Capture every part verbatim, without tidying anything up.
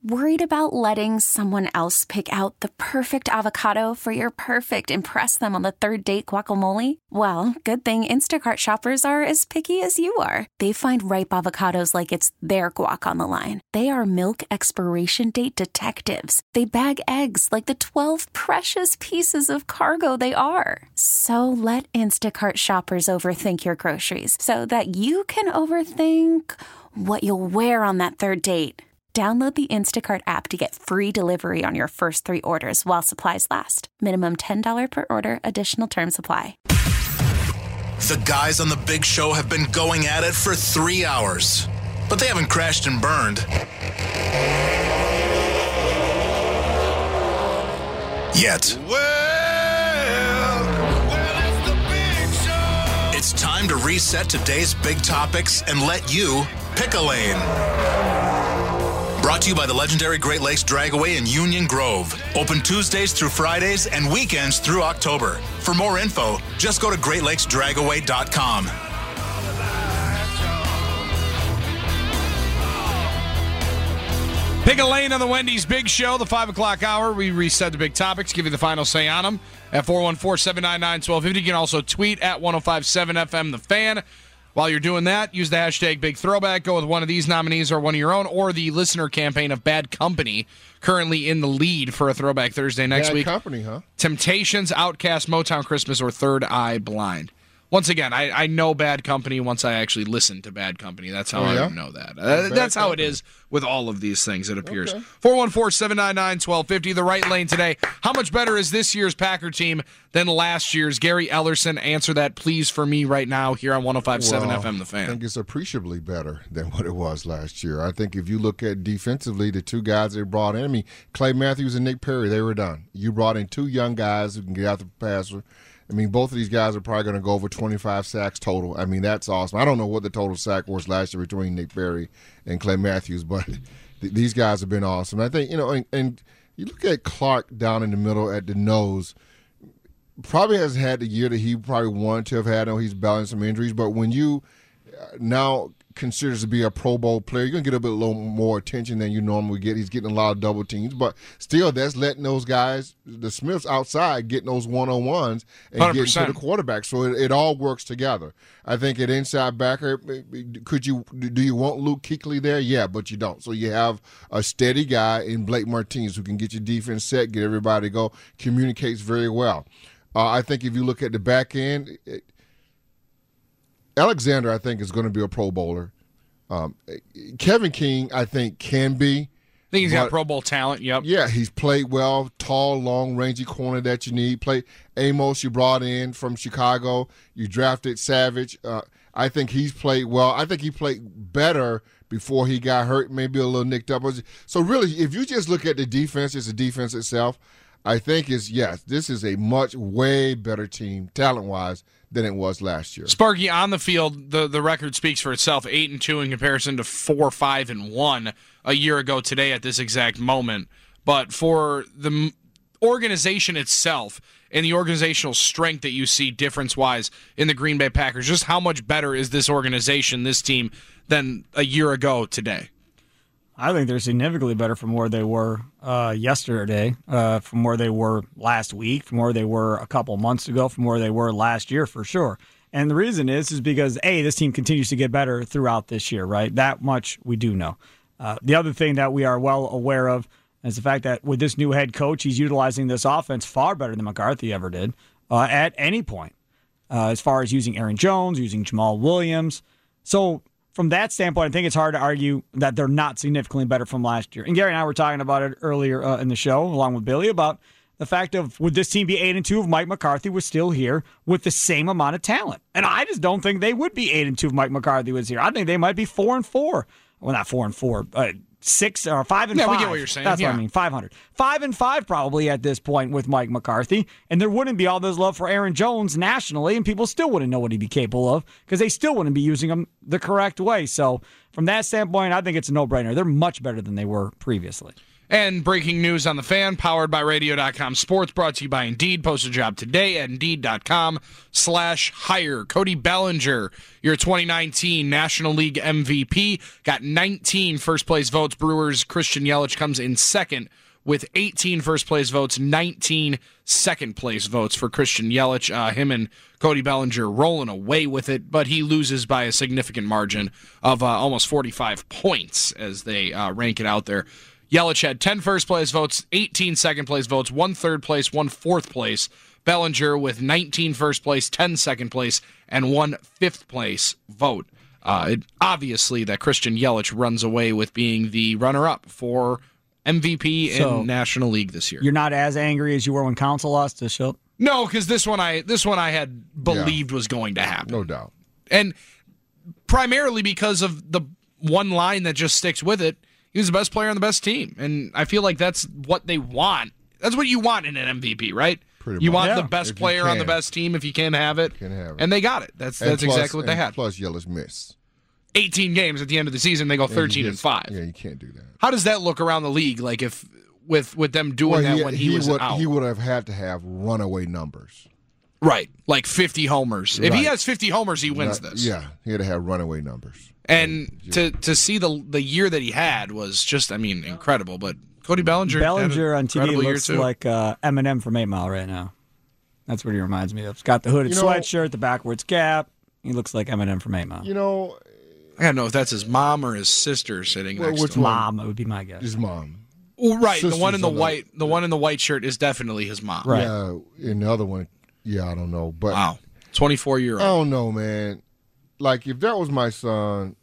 Worried about letting someone else pick out the perfect avocado for your perfect impress them on the third date guacamole? Well, good thing Instacart shoppers are as picky as you are. They find ripe avocados like it's their guac on the line. They are milk expiration date detectives. They bag eggs like the twelve precious pieces of cargo they are. So let Instacart shoppers overthink your groceries so that you can overthink what you'll wear on that third date. Download the Instacart app to get free delivery on your first three orders while supplies last. Minimum ten dollars per order. Additional terms apply. The guys on the Big Show have been going at it for three hours, but they haven't crashed and burned yet. Well, well, it's the Big Show. It's time to reset today's big topics and let you pick a lane. Brought to you by the legendary Great Lakes Dragaway in Union Grove. Open Tuesdays through Fridays and weekends through October. For more info, just go to great lakes dragaway dot com. Pick a lane on the Wendy's Big Show, the five o'clock hour. We reset the big topics, give you the final say on them at four one four, seven nine nine, one two five zero. You can also tweet at one oh five seven F M The Fan. While you're doing that, use the hashtag Big Throwback. Go with one of these nominees or one of your own, or the listener campaign of Bad Company, currently in the lead for a Throwback Thursday next Bad week. Company, huh? Temptations, Outcast, Motown Christmas, or Third Eye Blind. Once again, I, I know Bad Company once I actually listen to Bad Company. That's how oh, yeah? I know that. Uh, that's how Company. it is with all of these things, it appears. Okay. four one four, seven nine nine, one two five zero, the right lane today. How much better is this year's Packer team than last year's? Gary Ellerson, answer that please for me right now here on one oh five point seven well, F M The Fan. I think it's appreciably better than what it was last year. I think if you look at defensively, the two guys they brought in, I mean, Clay Matthews and Nick Perry, they were done. You brought in two young guys who can get out the passer. I mean, both of these guys are probably going to go over twenty-five sacks total. I mean, that's awesome. I don't know what the total sack was last year between Nick Perry and Clay Matthews, but th- these guys have been awesome. I think, you know, and, and you look at Clark down in the middle at the nose, probably has had the year that he probably wanted to have had. I know he's battling some injuries, but when you now considers to be a Pro Bowl player, you're going to get a bit a little more attention than you normally get. He's getting a lot of double teams, but still that's letting those guys, the Smiths outside, getting those one-on-ones and one hundred percent. getting to the quarterback. So it, it all works together. I think at inside backer, could you do you want Luke Kuechly there? Yeah, but you don't. So you have a steady guy in Blake Martinez who can get your defense set, get everybody to go, communicates very well. Uh, I think if you look at the back end, it, Alexander, I think, is going to be a Pro Bowler. Um, Kevin King, I think, can be. I think he's but, got Pro Bowl talent, yep. Yeah, he's played well, tall, long, rangy corner that you need. Play Amos, you brought in from Chicago. You drafted Savage. Uh, I think he's played well. I think he played better before he got hurt, maybe a little nicked up. So really, if you just look at the defense, it's the defense itself, I think is, yes, this is a much, way better team, talent-wise, than it was last year. Sparky, on the field, the, the record speaks for itself, eight and two in comparison to four, five, and one a year ago today at this exact moment. But for the organization itself and the organizational strength that you see difference-wise in the Green Bay Packers, just how much better is this organization, this team, than a year ago today? I think they're significantly better from where they were uh, yesterday, uh, from where they were last week, from where they were a couple months ago, from where they were last year for sure. And the reason is is because, A, this team continues to get better throughout this year, right? That much we do know. Uh, the other thing that we are well aware of is the fact that with this new head coach, he's utilizing this offense far better than McCarthy ever did uh, at any point, uh, as far as using Aaron Jones, using Jamal Williams. So from that standpoint, I think it's hard to argue that they're not significantly better from last year. And Gary and I were talking about it earlier uh, in the show, along with Billy, about the fact of would this team be eight and two if Mike McCarthy was still here with the same amount of talent? And I just don't think they would be eight and two if Mike McCarthy was here. I think they might be four and four. Well, not four and four, uh, six or five and yeah, five. We get what you're saying. That's yeah. what I mean. Five hundred, five and five probably at this point with Mike McCarthy, and there wouldn't be all this love for Aaron Jones nationally, and people still wouldn't know what he'd be capable of because they still wouldn't be using him the correct way. So from that standpoint, I think it's a no-brainer. They're much better than they were previously. And breaking news on the Fan, powered by radio dot com Sports, brought to you by Indeed. Post a job today at Indeed.com slash hire. Cody Bellinger, your twenty nineteen National League M V P, got nineteen first-place votes. Brewers' Christian Yelich comes in second with eighteen first-place votes, nineteen second-place votes for Christian Yelich. Uh, him and Cody Bellinger rolling away with it, but he loses by a significant margin of uh, almost forty-five points as they uh, rank it out there. Yelich had ten first-place votes, eighteen second-place votes, one third-place, one fourth-place. Bellinger with nineteen first-place, ten second-place, and one fifth-place vote. Uh, it, obviously, that Christian Yelich runs away with being the runner-up for M V P So, in National League this year. You're not as angry as you were when Council lost to Schultz? No, because this one I this one I had believed yeah. was going to happen. No doubt. And primarily because of the one line that just sticks with it. He was the best player on the best team. And I feel like that's what they want. That's what you want in an M V P, right? Pretty you much. want Yeah. the best If you player on the can. best team if you can have it. Can have it. And they got it. That's And that's plus- exactly what they and had. Plus, Yelich missed. eighteen games at the end of the season, they go thirteen you and just- five. Yeah, you can't do that. How does that look around the league? Like if with with them doing that when he, was would, out, he would have had to have runaway numbers. right? Like fifty homers. If he Right. has fifty homers, he wins Not- this. Yeah, he had to have runaway numbers. And to to see the the year that he had was just, I mean, incredible. But Cody Bellinger, had Bellinger an on T V incredible year looks too. like uh, Eminem from eight mile right now. That's what he reminds me of. He's got the hooded You know- sweatshirt, the backwards cap. He looks like Eminem from eight mile. You know, I gotta know if that's his mom or his sister sitting Well, next which to him. Mom, it would be my guess. his mom. Oh, right, the Sister's one in the on the- white, the one in the white shirt is definitely his mom. Right. Yeah, and the other one, yeah, I don't know. But Wow, twenty-four year I old. don't know, man. Like, if that was my son,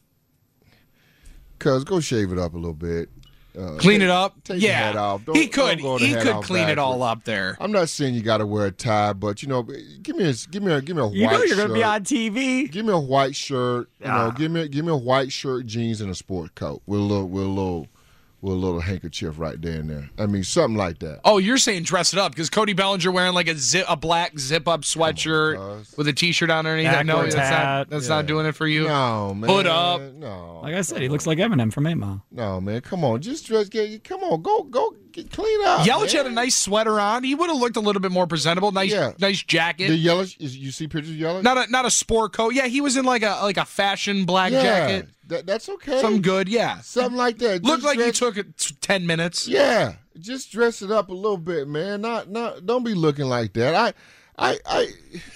cuz, go shave it up a little bit. Uh, Clean take- it up. Take the yeah, hat off. Don't- he could. don't go the He hat could off clean it all backward. up there. I'm not saying you got to wear a tie, but you know, give me a give me a give me a white You know you're going to shirt. be on T V. Give me a white shirt. You Ah. know, give me give me a white shirt, jeans, and a sport coat with a little with a little with a little handkerchief right there and there. I mean, something like that. Oh, you're saying dress it up because Cody Bellinger wearing like a zip, a black zip up sweatshirt cuz. with a t-shirt on underneath. I know Backwards that's hat. not that's not doing it for you. No, man. Hood up. No. Like I said, he looks like Eminem from eight mile. No, man. Come on. Just dress. Get, come on. Go. Go. Get clean up. Yelich man. had a nice sweater on. He would have looked a little bit more presentable. Nice, Yeah. nice jacket. The yellow. Is, you see pictures of yellow? Not a not a sport coat. Yeah, he was in like a like a fashion black yeah. jacket. That, that's okay. Something good. Yeah, Something like that. looked Just like you dress- took it t- ten minutes. Yeah. Just dress it up a little bit, man. Not. Not. Don't be looking like that. I. I. I.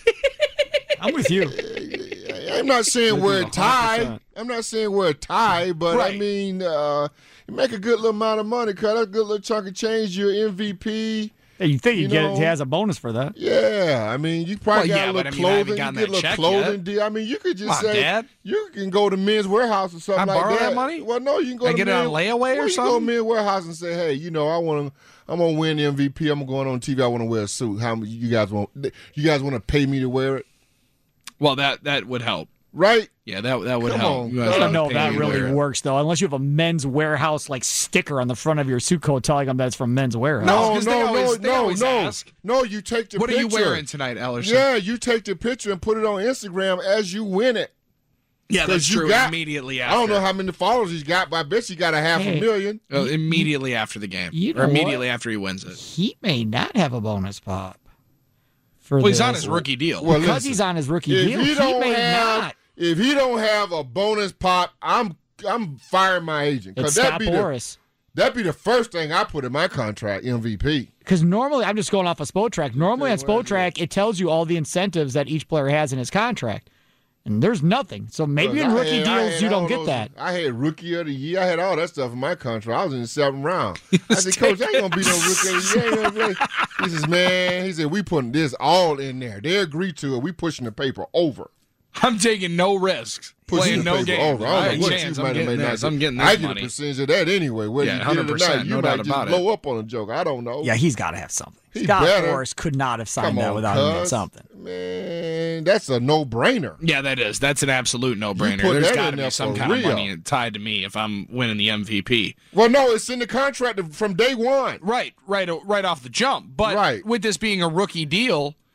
I'm with you. I'm not saying With wear you a tie. one hundred percent. I'm not saying wear a tie, but I Right. mean, uh, you make a good little amount of money, cause that's a good little chunk of change. You're M V P. Hey, you think you You get know- it? He has a bonus for that. Yeah, I mean, you probably Well, got yeah, a but little I mean, I haven't clothing. You gotten get a that little check clothing yet. deal. I mean, you could just Come on, say Dad. you can go to Men's Warehouse or something I like borrow that. that money? Well, no, you can go I to get it on Men's- layaway or well, you can go to something? Men's Warehouse and say, hey, you know, I want to, I'm gonna win the M V P. I'm going on T V. I want to wear a suit. How many you guys want? You guys want to pay me to wear it, Well, that that would help. right? Yeah, that that would Come help. on, You guys cuz. I gotta don't know if pay that me to really wear it. works though, unless you have a Men's Warehouse like sticker on the front of your suit coat telling them that's from Men's Warehouse. No, No, 'cause they no, always- no, they no, always no, ask. no. You take the What are picture. you wearing tonight, Ellerson? Yeah, you take the picture and put it on Instagram as you win it. yeah, that's 'Cause you true. got- immediately I after. don't know how many followers he's got, but I bet you got a half Hey. a million. Uh, immediately after the game, You or know immediately what? after he wins it. He may not have a bonus pop. For Well, he's this. on his rookie deal. Well, Because listen, he's on his rookie if deal, he he, don't may have, not. if he don't have a bonus pop, I'm I'm firing my agent. It's Cause that'd Scott be the, Boras. that'd be the first thing I put in my contract, M V P. Because normally, I'm just going off of Spotrac. Normally on Spotrac, it tells you all the incentives that each player has in his contract. And there's nothing. So maybe in I rookie had- I deals, had you don't all get those- that. I had rookie of the year. I had all that stuff in my contract. I was in the seventh round. I said, Coach, I ain't gonna be no rookie of the year. I ain't gonna play. He says, man, he said, we putting this all in there. They agreed to it. We pushing the paper over. I'm taking no risks, Pushing playing the no paper games. over. I I don't had know a what chance. you I'm might getting have made. this. I'm getting this I get money. a percentage of that anyway. Whether Yeah, you get it or one hundred percent. not, you No might doubt just about it. blow up on a joke. I don't know. Yeah, he's got to have something. He Scott better. Boras could not have signed Come that on, without him getting cuz. something. Man, that's a no-brainer. Yeah, that is. That's an absolute no-brainer. put There's that got in to be there some for kind of real. money tied to me if I'm winning the M V P. Well, no, it's in the contract from day one. Right, right, right off the jump. But Right. with this being a rookie deal,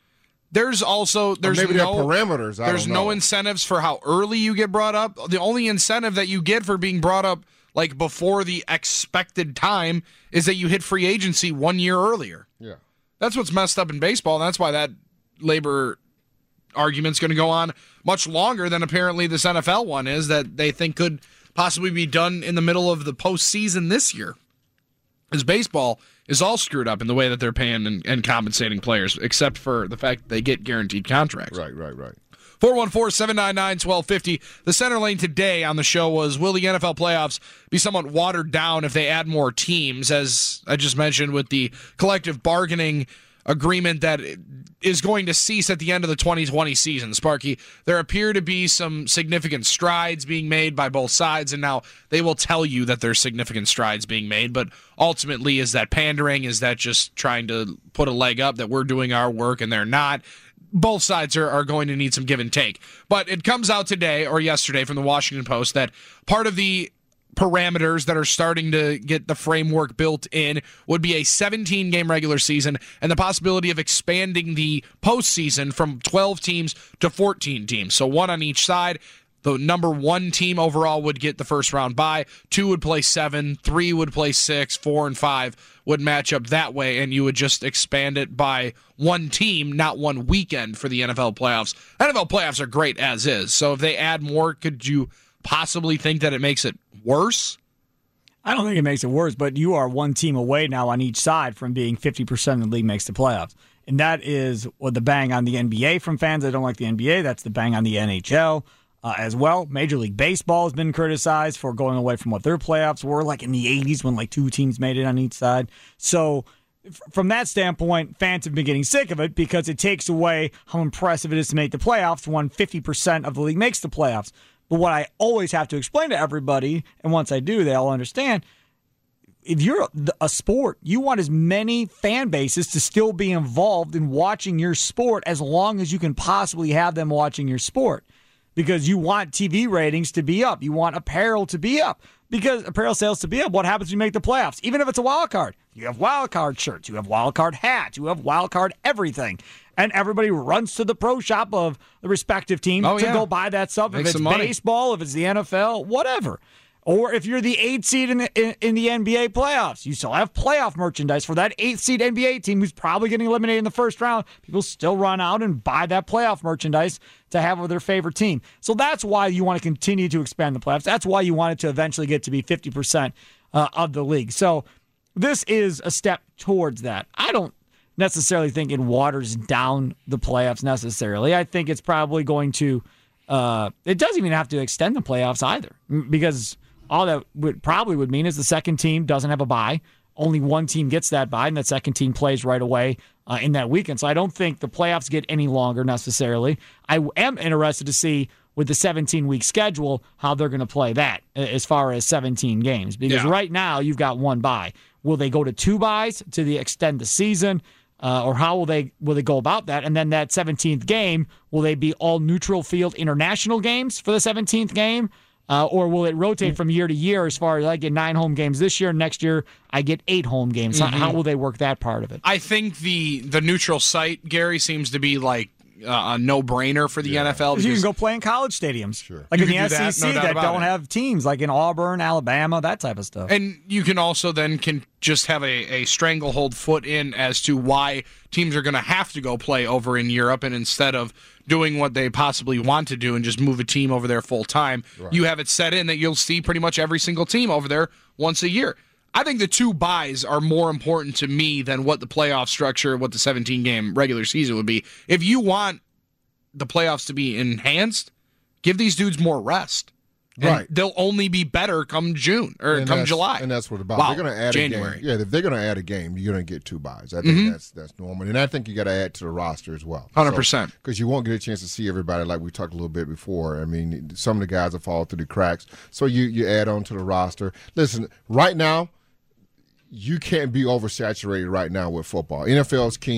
There's also there's maybe no there are parameters. I there's don't no know. incentives for how early you get brought up. The only incentive that you get for being brought up like before the expected time is that you hit free agency one year earlier. Yeah. That's what's messed up in baseball, and that's why that labor argument's going to go on much longer than apparently this N F L one is that they think could possibly be done in the middle of the postseason this year. Because baseball is all screwed up in the way that they're paying and, and compensating players, except for the fact that they get guaranteed contracts. Right, right, right. four one four, seven nine nine, one two five zero. The center lane today on the show was, will the N F L playoffs be somewhat watered down if they add more teams? As I just mentioned with the collective bargaining agreement that is going to cease at the end of the twenty twenty season, Sparky, there appear to be some significant strides being made by both sides, and now they will tell you that there's significant strides being made, but ultimately, is that pandering? Is that just trying to put a leg up that we're doing our work and they're not? Both sides are, are going to need some give and take. But it comes out today or yesterday from the Washington Post that part of the parameters that are starting to get the framework built in would be a seventeen-game regular season and the possibility of expanding the postseason from twelve teams to fourteen teams. So one on each side. The number one team overall would get the first round bye. Two would play seven. Three would play six. Four and five would match up that way, and you would just expand it by one team, not one weekend for the N F L playoffs. N F L playoffs are great as is. So if they add more, could you possibly think that it makes it worse? I don't think it makes it worse, but you are one team away now on each side from being fifty percent of the league makes the playoffs. And that is what the bang on the N B A from fans that don't like the N B A. That's the bang on the N H L. Uh, as well, Major League Baseball has been criticized for going away from what their playoffs were like in the eighties when like two teams made it on each side. So f- from that standpoint, fans have been getting sick of it because it takes away how impressive it is to make the playoffs when fifty percent of the league makes the playoffs. But what I always have to explain to everybody, and once I do, they all understand, if you're a sport, you want as many fan bases to still be involved in watching your sport as long as you can possibly have them watching your sport. Because you want T V ratings to be up. You want apparel to be up. Because apparel sales to be up, what happens when you make the playoffs? Even if it's a wild card. You have wild card shirts. You have wild card hats. You have wild card everything. And everybody runs to the pro shop of the respective team oh, to yeah. go buy that stuff. Make if it's some money. baseball, if it's the N F L, whatever. Or if you're the eighth seed in the, in, in the N B A playoffs, you still have playoff merchandise for that eighth seed N B A team who's probably getting eliminated in the first round. People still run out and buy that playoff merchandise to have with their favorite team. So that's why you want to continue to expand the playoffs. That's why you want it to eventually get to be fifty percent uh, of the league. So this is a step towards that. I don't necessarily think it waters down the playoffs necessarily. I think it's probably going to, uh, it doesn't even have to extend the playoffs either, because all that would probably would mean is the second team doesn't have a bye. Only one team gets that bye, and that second team plays right away uh, in that weekend. So I don't think the playoffs get any longer necessarily. I am interested to see with the seventeen-week schedule how they're going to play that as far as seventeen games. Because Yeah. right now you've got one bye. Will they go to two byes to the extend the season? Uh, or how will they will they go about that? And then that seventeenth game, will they be all neutral field international games for the seventeenth game? Uh, or will it rotate from year to year as far as I get nine home games this year, next year I get eight home games? Mm-hmm. How, how will they work that part of it? I think the the neutral site, Gary, seems to be like uh, a no-brainer for the Yeah. N F L. You can because- go play in college stadiums. Sure. Like You in the can do that, S E C no doubt that about don't it. have teams, like in Auburn, Alabama, that type of stuff. And you can also then can just have a, a stranglehold foot in as to why teams are going to have to go play over in Europe, and instead of doing what they possibly want to do and just move a team over there full time, Right. you have it set in that you'll see pretty much every single team over there once a year. I think the two buys are more important to me than what the playoff structure, what the seventeen-game regular season would be. If you want the playoffs to be enhanced, give these dudes more rest. And Right. they'll only be better come June or And come that's- July. and that's what about. Wow, They're going to add January. a game. Yeah, if they're going to add a game, you're going to get two buys. I think Mhm. that's that's normal, and I think you got to add to the roster as well. one hundred percent. Because you won't get a chance to see everybody like we talked a little bit before. I mean, some of the guys have fallen through the cracks, so you you add on to the roster. Listen, right now, you can't be oversaturated right now with football. N F L's king.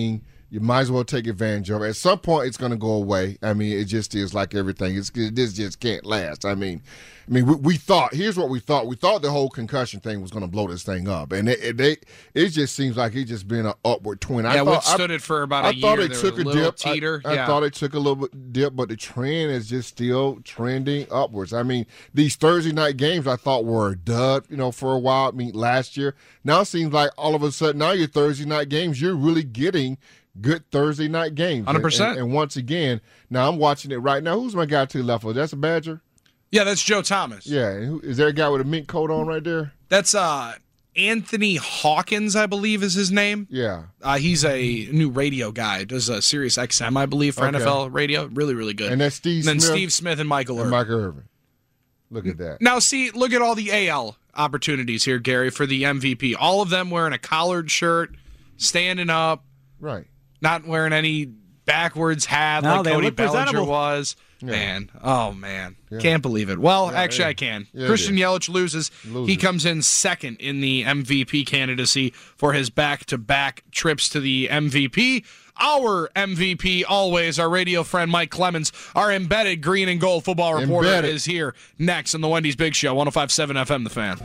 you might as well take advantage of it. At some point, it's going to go away. I mean, it just is like everything. It's, this just can't last. I mean, I mean, we, we thought. Here's what we thought. We thought the whole concussion thing was going to blow this thing up, and it, it, it, it just seems like it's just been an upward twin. Yeah, I thought, withstood I, it for about a I year. thought it They took were a, a dip. Teeter. I, yeah. I thought it took a little bit dip, but the trend is just still trending upwards. I mean, these Thursday night games I thought were a dud, you know, for a while. I mean, last year. Now it seems like all of a sudden now your Thursday night games, you're really getting good Thursday night games. one hundred percent. And, and, and once again, now I'm watching it right now. Who's my guy to the left? Oh, that's a Badger? Yeah, that's Joe Thomas. Yeah. And who, is there a guy with a mink coat on right there? That's uh, Anthony Hawkins, I believe is his name. Yeah. Uh, he's a new radio guy. Does a Sirius X M, I believe, for Okay. N F L radio. Really, really good. And that's Steve and then Smith. Steve Smith and Michael And Irvin. Michael Irvin. Look at that. Now, see, look at all the A L opportunities here, Gary, for the M V P. All of them wearing a collared shirt, standing up, Right. not wearing any backwards hat No, like they Cody look Bellinger presentable. was. Yeah. Man, oh, man. Yeah. Can't believe it. Well, Yeah, actually, yeah. I can. Yeah, Christian it is. Yelich loses. Loses. He comes in second in the M V P candidacy for his back-to-back trips to the M V P. Our M V P, always, our radio friend Mike Clemens, our embedded green and gold football reporter, Embedded. is here next on the Wendy's Big Show, one oh five point seven F M, The Fan.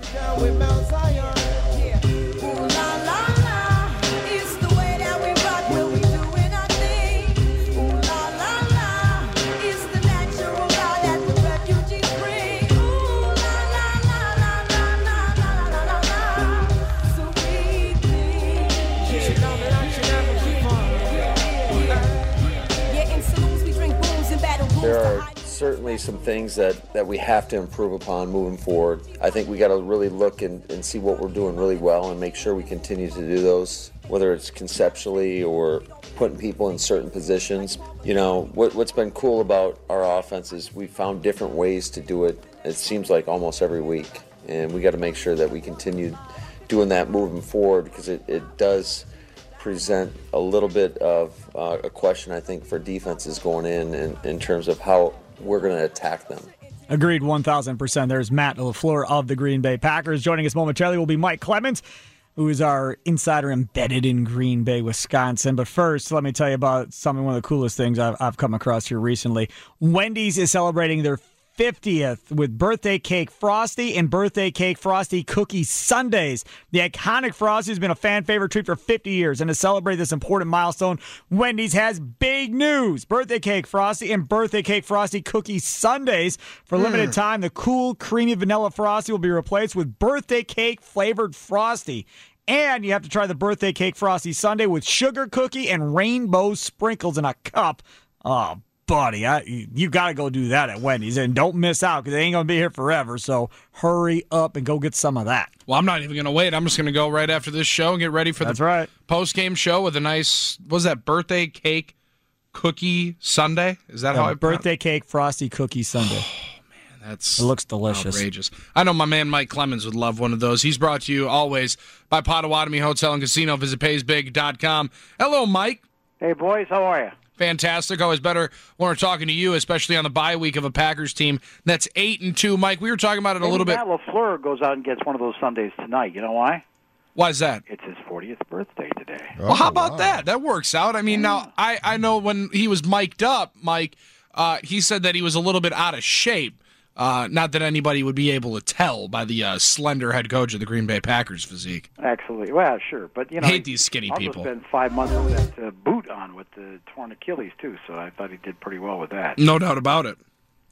There are certainly some things that, that we have to improve upon moving forward. I think we got to really look and, and see what we're doing really well and make sure we continue to do those, whether it's conceptually or putting people in certain positions. You know, what, what's been cool about our offense is we found different ways to do it, it seems like almost every week. And we got to make sure that we continue doing that moving forward because it, it does present a little bit of uh, a question, I think, for defenses going in, in in terms of how we're going to attack them. Agreed, one thousand percent. There's Matt LaFleur of the Green Bay Packers. Joining us momentarily will be Mike Clemens, who is our insider embedded in Green Bay, Wisconsin. But first, let me tell you about something, one of the coolest things I've, I've come across here recently. Wendy's is celebrating their fiftieth with Birthday Cake Frosty and Birthday Cake Frosty Cookie Sundays. The iconic Frosty has been a fan favorite treat for fifty years, and to celebrate this important milestone, Wendy's has big news. Birthday Cake Frosty and Birthday Cake Frosty Cookie Sundays. For a limited time, the cool, creamy vanilla Frosty will be replaced with Birthday Cake flavored Frosty. And you have to try the Birthday Cake Frosty Sundae with sugar cookie and rainbow sprinkles in a cup. Oh, buddy, I, you got to go do that at Wendy's. And don't miss out because they ain't going to be here forever. So hurry up and go get some of that. Well, I'm not even going to wait. I'm just going to go right after this show and get ready for That's the right. post-game show with a nice, what was that, birthday cake cookie sundae? Is that how I Birthday Cake Frosty Cookie Sundae. That's It looks delicious. outrageous. I know my man Mike Clemens would love one of those. He's brought to you always by Potawatomi Hotel and Casino. Visit pays big dot com. Hello, Mike. Hey, boys, how are you? Fantastic. Always better when we're talking to you, especially on the bye week of a Packers team that's eight and two. Mike, we were talking about it a Maybe little bit. Matt LaFleur goes out and gets one of those Sundays tonight. You know why? Why is that? It's his fortieth birthday today. Well, how Oh, about wow. that? That works out. I mean, now I, I know when he was mic'd up, Mike, uh, he said that he was a little bit out of shape. Uh, not that anybody would be able to tell by the uh, slender head coach of the Green Bay Packers physique. Absolutely. Well, sure, but you know, Hate these skinny also people. spent five months with that uh, boot on with the torn Achilles too, so I thought he did pretty well with that. No doubt about it.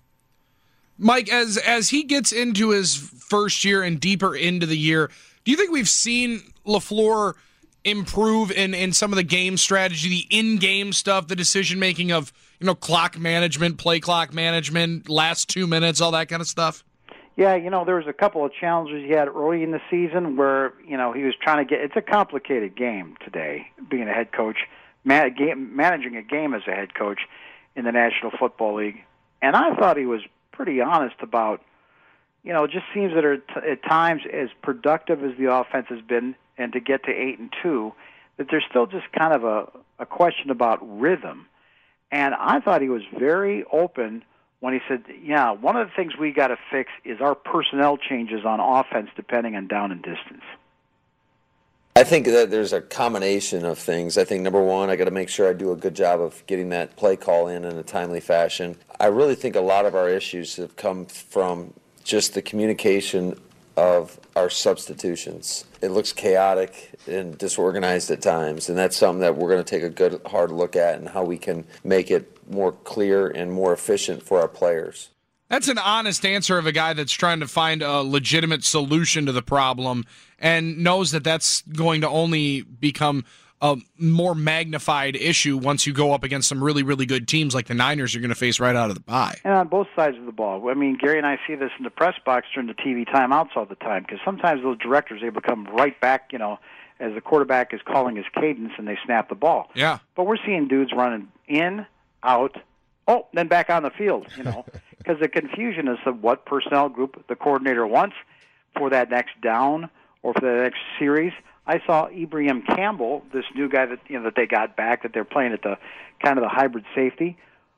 Mike, as as he gets into his first year and deeper into the year, do you think we've seen LaFleur improve in, in some of the game strategy, the in-game stuff, the decision-making of, you know, clock management, play clock management, last two minutes, all that kind of stuff? Yeah, you know, there was a couple of challenges he had early in the season where, you know, he was trying to get. It's a complicated game today, being a head coach, man, game, managing a game as a head coach in the National Football League. And I thought he was pretty honest about, you know, it just seems that at, at times, as productive as the offense has been, and to get to eight and two, that there's still just kind of a, a question about rhythm. And I thought he was very open when he said, yeah, one of the things we got to fix is our personnel changes on offense depending on down and distance. I I think that there's a combination of things. I think, number one, I got to make sure I do a good job of getting that play call in in a timely fashion. I really think a lot of our issues have come from just the communication of our substitutions. It looks chaotic and disorganized at times, and that's something that we're going to take a good, hard look at and how we can make it more clear and more efficient for our players. That's an honest answer of a guy that's trying to find a legitimate solution to the problem and knows that that's going to only become a more magnified issue once you go up against some really, really good teams like the Niners you're going to face right out of the bye. And on both sides of the ball. I mean, Gary and I see this in the press box during the T V timeouts all the time, because sometimes those directors, they become right back, you know, as the quarterback is calling his cadence and they snap the ball. Yeah. But we're seeing dudes running in, out, oh, then back on the field, you know, because the confusion is of what personnel group the coordinator wants for that next down or for the next series. I saw Ibrahim Campbell, this new guy that you know that they got back, that they're playing at the kind of the hybrid safety,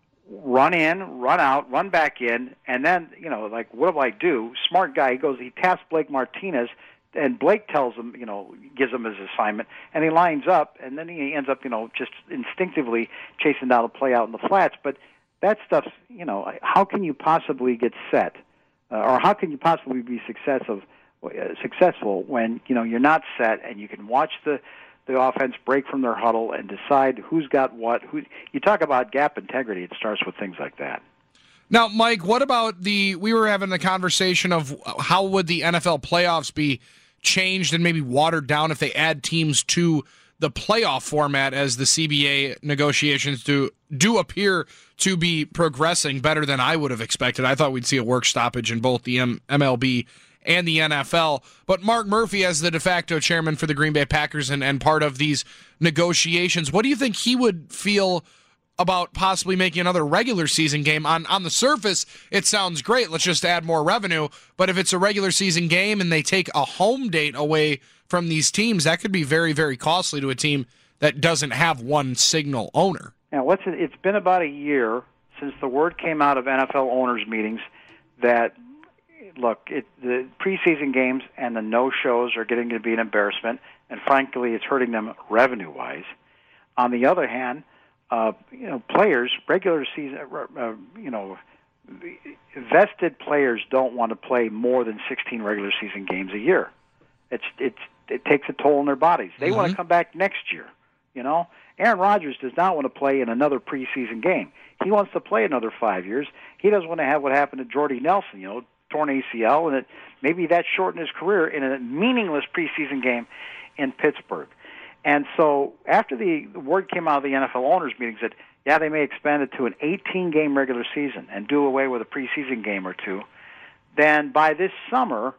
run in, run out, run back in, and then, you know, like, what do I do? Smart guy, he goes, he tasks Blake Martinez, and Blake tells him, you know, gives him his assignment, and he lines up, and then he ends up, you know, just instinctively chasing down the play out in the flats. But that stuff's, you know, how can you possibly get set, uh, or how can you possibly be successful, uh, successful when, you know, you're not set and you can watch the, the offense break from their huddle and decide who's got what. Who, you talk about gap integrity, it starts with things like that. Now, Mike, what about the, we were having the conversation of how would the N F L playoffs be changed and maybe watered down if they add teams to the playoff format, as the C B A negotiations do do appear to be progressing better than I would have expected. I thought we'd see a work stoppage in both the M- MLB and the N F L. But Mark Murphy, as the de facto chairman for the Green Bay Packers and, and part of these negotiations, what do you think he would feel about possibly making another regular season game? On on the surface, it sounds great. Let's just add more revenue. But if it's a regular season game and they take a home date away from these teams, that could be very, very costly to a team that doesn't have one signal owner. Now, what's it, it's been about a year since the word came out of N F L owners' meetings that, look, it, the preseason games and the no-shows are getting to be an embarrassment, and frankly, it's hurting them revenue-wise. On the other hand, uh, you know, players, regular season, uh, you know, vested players don't want to play more than sixteen regular season games a year. It's it's it takes a toll on their bodies. They mm-hmm. want to come back next year. You know, Aaron Rodgers does not want to play in another preseason game. He wants to play another five years. He doesn't want to have what happened to Jordy Nelson. You know, torn A C L, and it, maybe that shortened his career in a meaningless preseason game in Pittsburgh. And so after the word came out of the N F L owners' meetings that, yeah, they may expand it to an eighteen-game regular season and do away with a preseason game or two, then by this summer,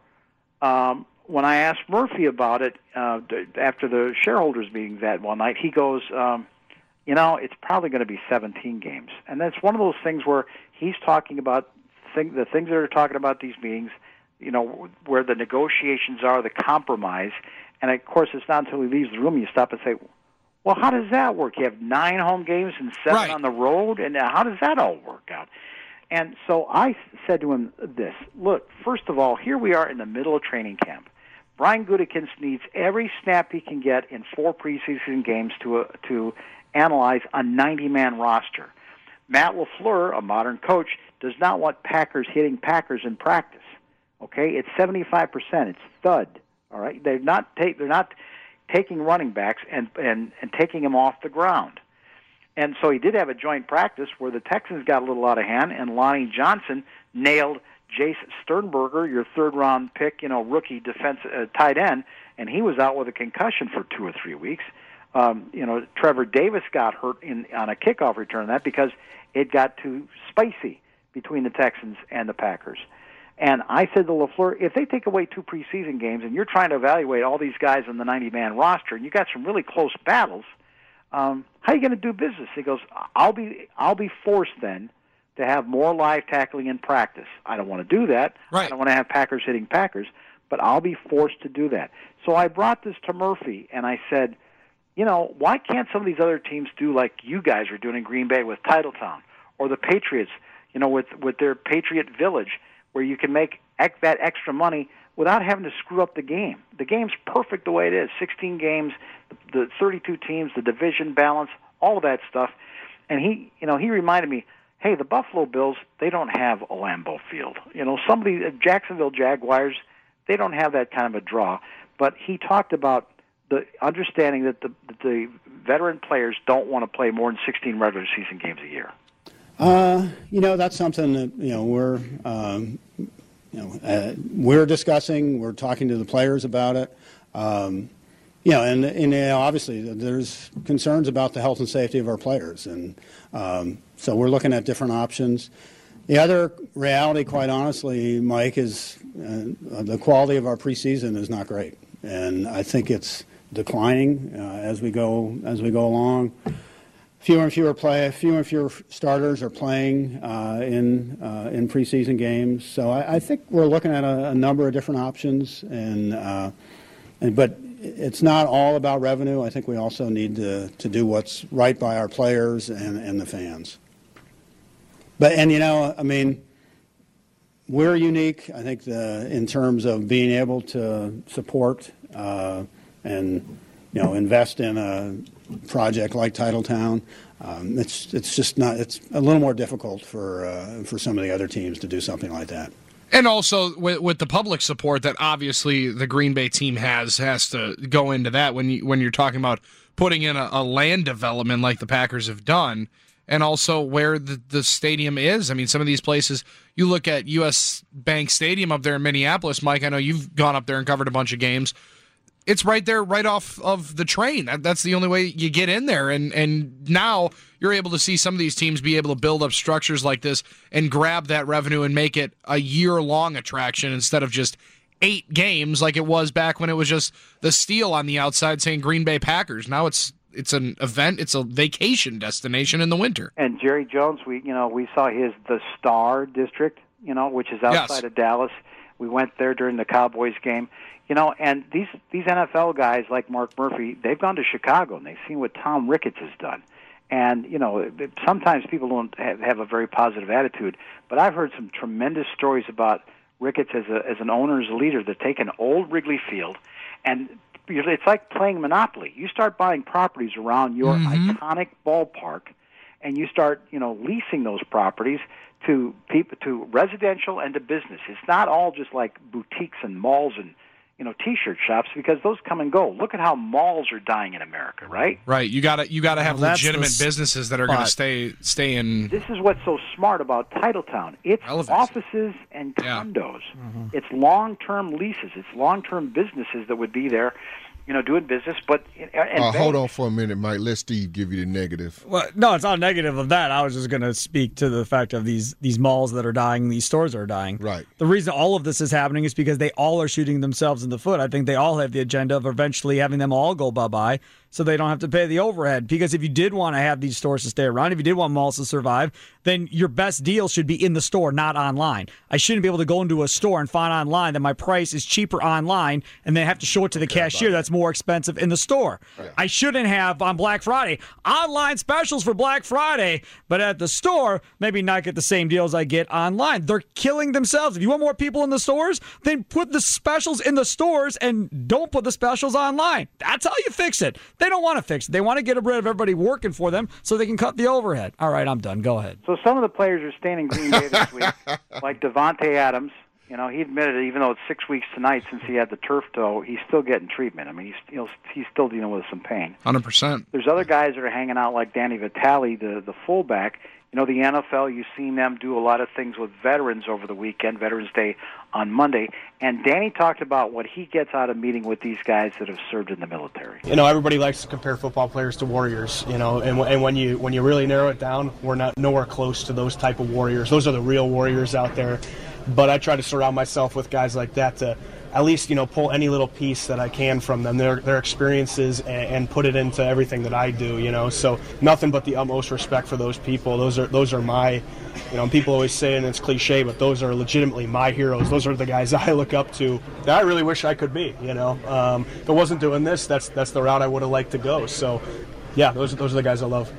um, when I asked Murphy about it uh, after the shareholders' meeting that one night, he goes, um, you know, it's probably going to be seventeen games. And that's one of those things where he's talking about thing, the things that are talking about these meetings, you know, where the negotiations are, the compromise. And, of course, it's not until he leaves the room you stop and say, well, how does that work? You have nine home games and seven right. on the road, and how does that all work out? And so I said to him this, look, first of all, here we are in the middle of training camp. Brian Gutekunst needs every snap he can get in four preseason games to uh, to analyze a ninety-man roster. Matt LaFleur, a modern coach, does not want Packers hitting Packers in practice. Okay, it's seventy-five percent. It's thud. All right, they're not take they're not taking running backs and and and taking them off the ground. And so he did have a joint practice where the Texans got a little out of hand, and Lonnie Johnson nailed Jason Sternberger, your third-round pick, you know, rookie defense uh, tight end, and he was out with a concussion for two or three weeks. Um, you know, Trevor Davis got hurt in on a kickoff return that because it got too spicy between the Texans and the Packers. And I said to LaFleur, if they take away two preseason games and you're trying to evaluate all these guys on the ninety-man roster and you got some really close battles, um, how are you going to do business? He goes, I'll be I'll be forced then to have more live tackling in practice. I don't want to do that. Right. I don't want to have Packers hitting Packers, but I'll be forced to do that. So I brought this to Murphy, and I said, you know, why can't some of these other teams do like you guys are doing in Green Bay with Titletown, or the Patriots, you know, with, with their Patriot Village, where you can make ec- that extra money without having to screw up the game. The game's perfect the way it is. sixteen games, the thirty-two teams, the division balance, all of that stuff. And he, you know, he reminded me, hey, the Buffalo Bills, they don't have a Lambeau Field. You know, some of the Jacksonville Jaguars, they don't have that kind of a draw. But he talked about the understanding that the, that the veteran players don't want to play more than sixteen regular season games a year. Uh, you know, that's something that, you know, we're, um, you know, uh, we're discussing. We're talking to the players about it. Um, you know, and, and you know, obviously there's concerns about the health and safety of our players. And um, so we're looking at different options. The other reality, quite honestly, Mike, is uh, the quality of our preseason is not great. And I think it's declining uh, as we go as we go along. Fewer and fewer play, fewer and fewer starters are playing uh, in uh, in preseason games. So I, I think we're looking at a, a number of different options, and, uh, and but it's not all about revenue. I think we also need to to do what's right by our players and, and the fans. But and you know, I mean, we're unique. I think the in terms of being able to support uh, and you know invest in a project like Titletown. Um, it's it's just not. It's a little more difficult for uh, for some of the other teams to do something like that. And also with, with the public support that obviously the Green Bay team has has to go into that when you when you're talking about putting in a, a land development like the Packers have done, and also where the, the stadium is. I mean, some of these places, you look at U S Bank Stadium up there in Minneapolis, Mike. I know you've gone up there and covered a bunch of games. It's right there, right off of the train. That, that's the only way you get in there. And and now you're able to see some of these teams be able to build up structures like this and grab that revenue and make it a year-long attraction instead of just eight games like it was back when it was just the steel on the outside saying Green Bay Packers. Now it's it's an event. It's a vacation destination in the winter. And Jerry Jones, we you know we saw his the Star District, you know, which is outside yes. of Dallas. We went there during the Cowboys game. You know, and these these N F L guys like Mark Murphy, they've gone to Chicago and they've seen what Tom Ricketts has done. And, you know, sometimes people don't have, have a very positive attitude, but I've heard some tremendous stories about Ricketts as, a, as an owner, as a leader, that take an old Wrigley Field, and it's like playing Monopoly. You start buying properties around your mm-hmm. iconic ballpark, and you start, you know, leasing those properties to people, to residential and to business. It's not all just like boutiques and malls and you know, T-shirt shops, because those come and go. Look at how malls are dying in America, right? Right. You got to you got to have well, legitimate businesses that are going to stay stay in. This is what's so smart about Titletown. It's Relevance. Offices and condos. Yeah. Mm-hmm. It's long-term leases. It's long-term businesses that would be there, you know, doing business. But and uh, hold on for a minute, Mike. Let Steve give you the negative. Well, no, it's not negative of that. I was just going to speak to the fact of these these malls that are dying, these stores that are dying. Right. The reason all of this is happening is because they all are shooting themselves in the foot. I think they all have the agenda of eventually having them all go bye-bye so they don't have to pay the overhead. Because if you did want to have these stores to stay around, if you did want malls to survive, then your best deal should be in the store, not online. I shouldn't be able to go into a store and find online that my price is cheaper online and then have to show it to the cashier that's more expensive in the store. Right. I shouldn't have on Black Friday online specials for Black Friday, but at the store, maybe not get the same deals I get online. They're killing themselves. If you want more people in the stores, then put the specials in the stores and don't put the specials online. That's how you fix it. They don't want to fix it. They want to get rid of everybody working for them so they can cut the overhead. All right, I'm done. Go ahead. So some of the players are staying in Green Bay this week, like Devontae Adams. You know, he admitted it, even though it's six weeks tonight since he had the turf toe, he's still getting treatment. I mean, he's you know, he's still dealing with some pain. one hundred percent. There's other guys that are hanging out like Danny Vitale, the, the fullback. You know, the N F L, you've seen them do a lot of things with veterans over the weekend, Veterans Day on Monday. And Danny talked about what he gets out of meeting with these guys that have served in the military. You know, everybody likes to compare football players to warriors, you know, and, and when you when you really narrow it down, we're not nowhere close to those type of warriors. Those are the real warriors out there. But I try to surround myself with guys like that to at least, you know, pull any little piece that I can from them, their their experiences, and, and put it into everything that I do, you know. So nothing but the utmost respect for those people. Those are those are my, you know, people always say, and it's cliche, but those are legitimately my heroes. Those are the guys I look up to that I really wish I could be, you know. Um, if I wasn't doing this, that's that's the route I would have liked to go. So, yeah, those, those are the guys I love.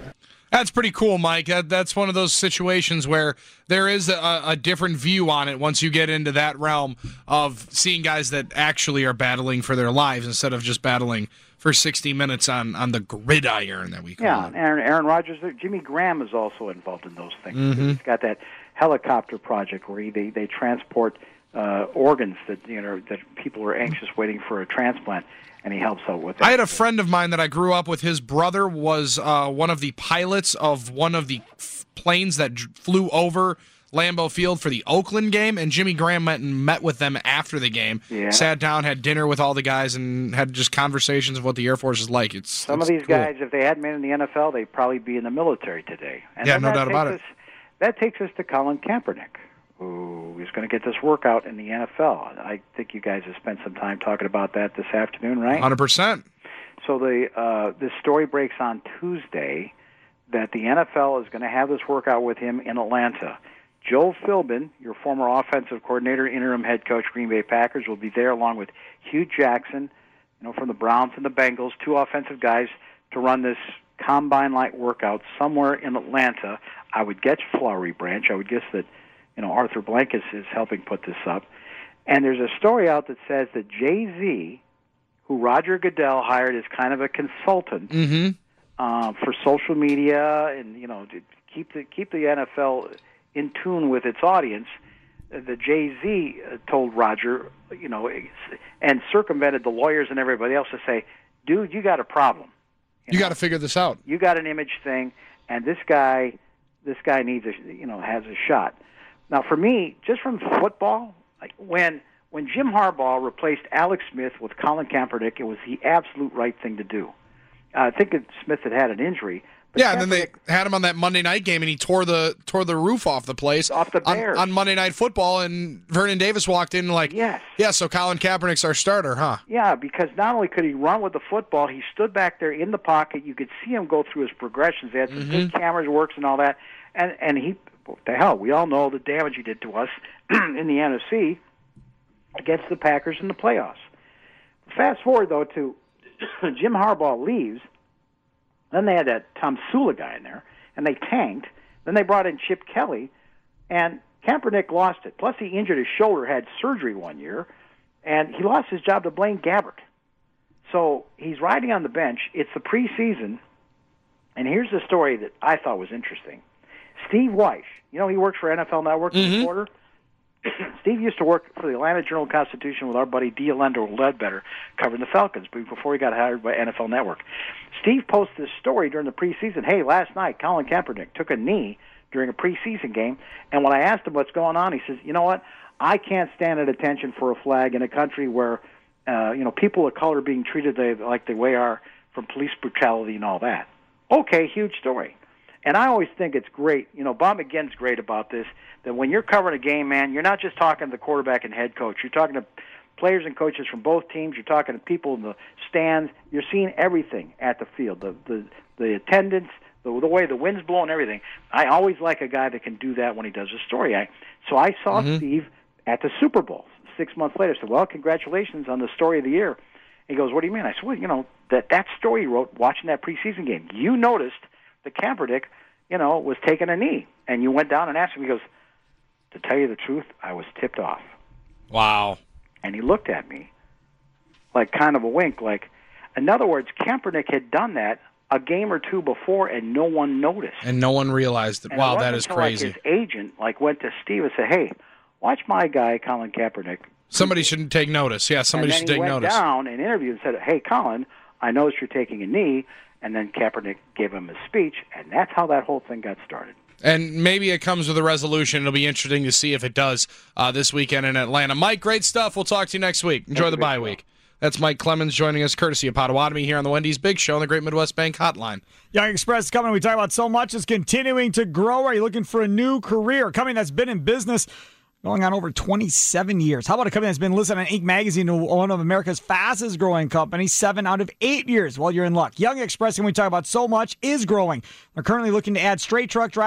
That's pretty cool, Mike. That, that's one of those situations where there is a, a different view on it once you get into that realm of seeing guys that actually are battling for their lives instead of just battling for sixty minutes on, on the gridiron that we call yeah, it. Yeah, Aaron, Aaron Rodgers, Jimmy Graham is also involved in those things. Mm-hmm. He's got that helicopter project where he, they, they transport uh, organs that you know that people are anxious waiting for a transplant, and he helps out with that. I had a friend of mine that I grew up with. His brother was uh, one of the pilots of one of the f- planes that d- flew over Lambeau Field for the Oakland game, and Jimmy Graham went and met with them after the game. Yeah. Sat down, had dinner with all the guys, and had just conversations of what the Air Force is like. It's Some it's of these cool. guys, if they hadn't been in the N F L, they'd probably be in the military today. And Yeah, then no that doubt about takes it. Us, that takes us to Colin Kaepernick, who is going to get this workout in the N F L. I think you guys have spent some time talking about that this afternoon, right? one hundred percent. So the uh, this story breaks on Tuesday that the N F L is going to have this workout with him in Atlanta. Joe Philbin, your former offensive coordinator, interim head coach, Green Bay Packers, will be there along with Hugh Jackson, you know, from the Browns and the Bengals, two offensive guys to run this combine-like workout somewhere in Atlanta. I would guess Flowery Branch. I would guess that, you know, Arthur Blank is, is helping put this up. And there's a story out that says that Jay-Z, who Roger Goodell hired as kind of a consultant Mm-hmm. uh, for social media and, you know, to keep the keep the N F L in tune with its audience, the Jay-Z told Roger, you know, and circumvented the lawyers and everybody else to say, dude, you got a problem. You, you got to figure this out. You got an image thing, and this guy, this guy needs a, you know, has a shot. Now, for me, just from football, like when when Jim Harbaugh replaced Alex Smith with Colin Kaepernick, it was the absolute right thing to do. Uh, I think that Smith had had an injury. But yeah, and then they had him on that Monday night game, and he tore the tore the roof off the place off the Bears on, on Monday Night Football. And Vernon Davis walked in like, yes, yeah. So Colin Kaepernick's our starter, huh? Yeah, because not only could he run with the football, he stood back there in the pocket. You could see him go through his progressions. They had some Mm-hmm. good cameras works and all that. And and he, what the hell, we all know the damage he did to us in the N F C against the Packers in the playoffs. Fast forward though to Jim Harbaugh leaves. Then they had that Tom Sula guy in there, and they tanked. Then they brought in Chip Kelly, and Kaepernick lost it. Plus, he injured his shoulder, had surgery one year, and he lost his job to Blaine Gabbert. So he's riding on the bench. It's the preseason, and here's the story that I thought was interesting. Steve Weish, you know he works for N F L Network, mm-hmm. the reporter. Steve used to work for the Atlanta Journal-Constitution with our buddy D'Alendo Ledbetter, covering the Falcons before he got hired by N F L Network. Steve posted this story during the preseason. Hey, last night, Colin Kaepernick took a knee during a preseason game, and when I asked him what's going on, he says, you know what, I can't stand at attention for a flag in a country where uh, you know people of color are being treated like the way they are from police brutality and all that. Okay, huge story. And I always think it's great. You know, Bob McGinn's great about this, that when you're covering a game, man, you're not just talking to the quarterback and head coach. You're talking to players and coaches from both teams. You're talking to people in the stands. You're seeing everything at the field, the the, the attendance, the, the way the wind's blowing, everything. I always like a guy that can do that when he does a story. I, so I saw mm-hmm. Steve at the Super Bowl six months later. I said, well, congratulations on the story of the year. He goes, what do you mean? I said, well, you know, that, that story you wrote watching that preseason game, you noticed the Kaepernick, you know, was taking a knee. And you went down and asked him, he goes, to tell you the truth, I was tipped off. Wow. And he looked at me like kind of a wink, like, in other words, Kaepernick had done that a game or two before and no one noticed. And no one realized it. And wow, it that is until, crazy. Like, his agent like went to Steve and said, hey, watch my guy, Colin Kaepernick. Somebody should take notice. Yeah, somebody should take notice. And then he went notice. down and interviewed and said, hey, Colin, I noticed you're taking a knee. And then Kaepernick gave him a speech, and that's how that whole thing got started. And maybe it comes with a resolution. It'll be interesting to see if it does uh, this weekend in Atlanta. Mike, great stuff. We'll talk to you next week. Enjoy the bye week. That's Mike Clemens joining us, courtesy of Potawatomi, here on the Wendy's Big Show on the Great Midwest Bank Hotline. Young Express coming. We talk about so much. It's continuing to grow. Are you looking for a new career? Company that's been in business going on over twenty-seven years. How about a company that's been listed on Inc magazine, one of America's fastest growing companies, seven out of eight years? Well, you're in luck. Young Express, and we talk about so much, is growing. They're currently looking to add straight truck drivers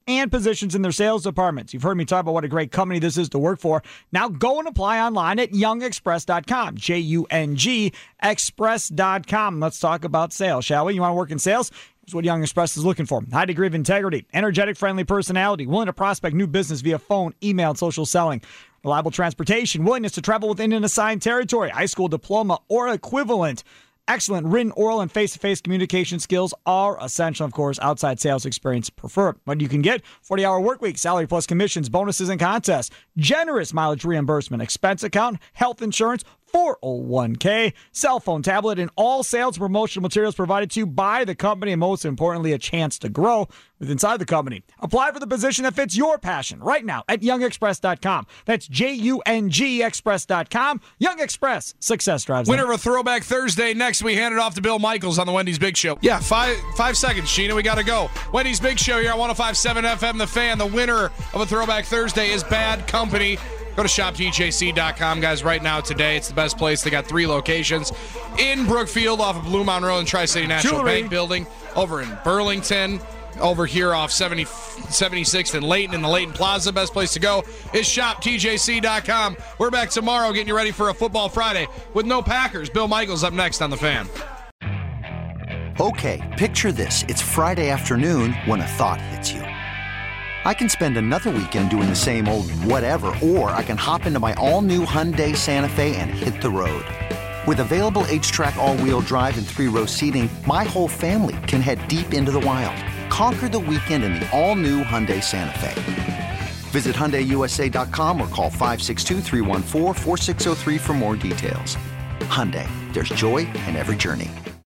and positions in their sales departments. You've heard me talk about what a great company this is to work for. Now go and apply online at young express dot com, J U N G express dot com. Let's talk about sales, shall we? You want to work in sales? Here's what Young Express is looking for. High degree of integrity, energetic, friendly personality, willing to prospect new business via phone, email, and social selling. Reliable transportation, willingness to travel within an assigned territory, high school diploma or equivalent. Excellent written, oral, and face-to-face communication skills are essential. Of course, outside sales experience preferred. What you can get, forty-hour work week, salary plus commissions, bonuses, and contests, generous mileage reimbursement, expense account, health insurance, four oh one k, cell phone, tablet, and all sales promotional materials provided to you by the company, and most importantly, a chance to grow with inside the company. Apply for the position that fits your passion right now at young express dot com. That's J U N G express dot com. Young Express, success drives. Winner of a Throwback Thursday. Next, we hand it off to Bill Michaels on the Wendy's Big Show. Yeah, five five seconds, Sheena. We got to go. Wendy's Big Show here on one oh five point seven F M, The Fan. The winner of a Throwback Thursday is Bad Company. Go to shop T J C dot com, guys, right now today. It's the best place. They got three locations in Brookfield off of Blue Mountain Road and Tri-City National Jewelry. Bank Building, over in Burlington, over here off seventy, seventy-sixth and Layton in the Layton Plaza. Best place to go is shop T J C dot com. We're back tomorrow getting you ready for a Football Friday with no Packers. Bill Michaels up next on The Fan. Okay, picture this. It's Friday afternoon when a thought hits you. I can spend another weekend doing the same old whatever, or I can hop into my all-new Hyundai Santa Fe and hit the road. With available H-Track all-wheel drive and three-row seating, my whole family can head deep into the wild. Conquer the weekend in the all-new Hyundai Santa Fe. Visit Hyundai U S A dot com or call five six two, three one four, four six zero three for more details. Hyundai, there's joy in every journey.